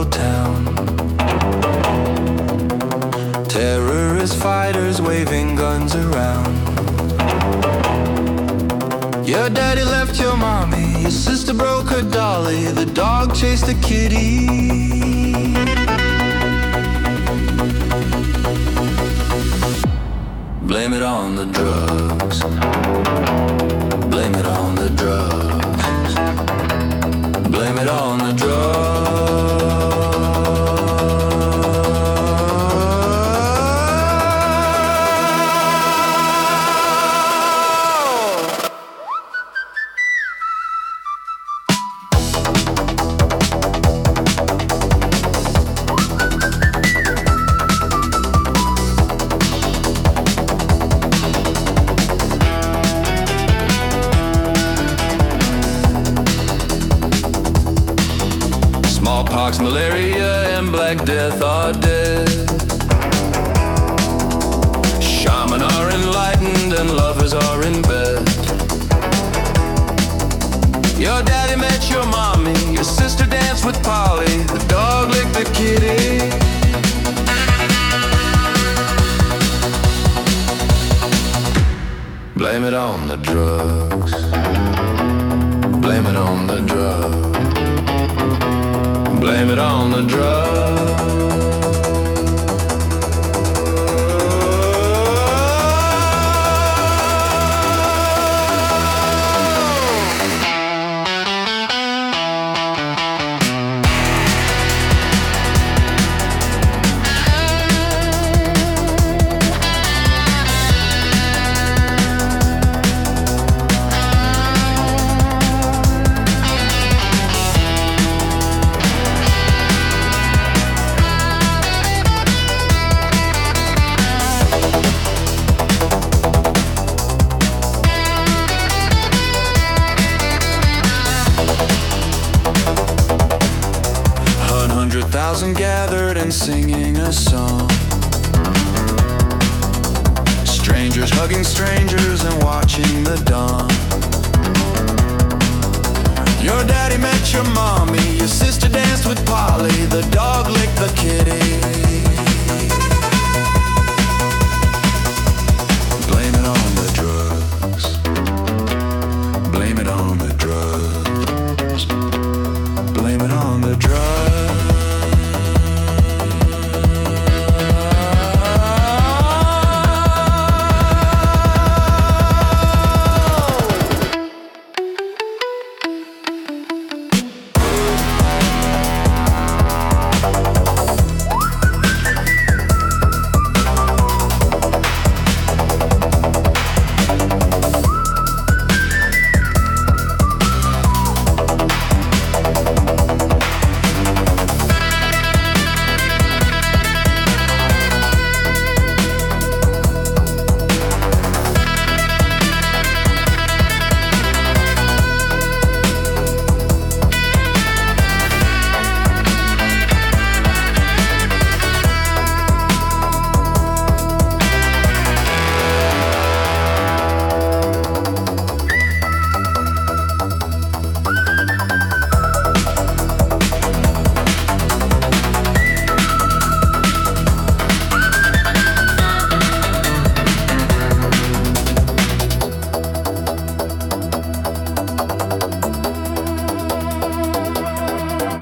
little town. Terrorist fighters waving guns around. Your daddy left your mommy, your sister broke her dolly, the dog chased the kitty. Blame it on the drugs. Blame it on the drugs. Blame it on the drugs. Smallpox, malaria, and Black Death are dead. Shaman are enlightened and lovers are in bed. Your daddy met your mommy, your sister danced with Polly, the dog licked the kitty. Blame it on the drugs. Blame it on the drugs. Blame it on the drugs. 100,000 gathered and singing a song. Strangers hugging strangers and watching the dawn. Your daddy met your mommy, your sister danced with Polly, the dog